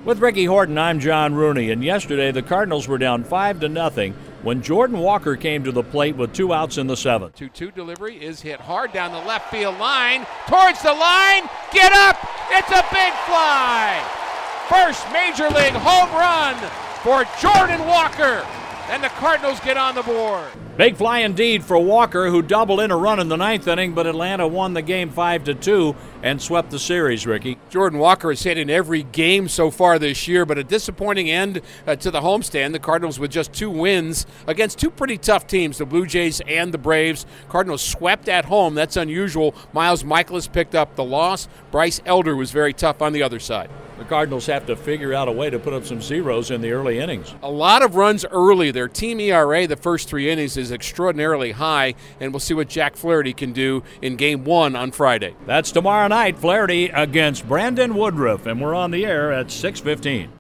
With Ricky Horton, I'm John Rooney, and yesterday the Cardinals were down 5-0 when Jordan Walker came to the plate with 2 outs in the 7th. 2-2 delivery is hit hard down the left field line, towards the line, get up, it's a big fly! First Major League home run for Jordan Walker, and the Cardinals get on the board. Big fly indeed for Walker, who doubled in a run in the 9th inning, but Atlanta won the game 5-2 and swept the series, Ricky. Jordan Walker has hit in every game so far this year, but a disappointing end to the homestand. The Cardinals with just 2 wins against 2 pretty tough teams, the Blue Jays and the Braves. Cardinals swept at home. That's unusual. Miles Mikolas picked up the loss. Bryce Elder was very tough on the other side. The Cardinals have to figure out a way to put up some zeros in the early innings. A lot of runs early. Their team ERA the first 3 innings is extraordinarily high, and we'll see what Jack Flaherty can do in Game 1 on Friday. That's tomorrow night, Flaherty against Brandon Woodruff, and we're on the air at 6:15.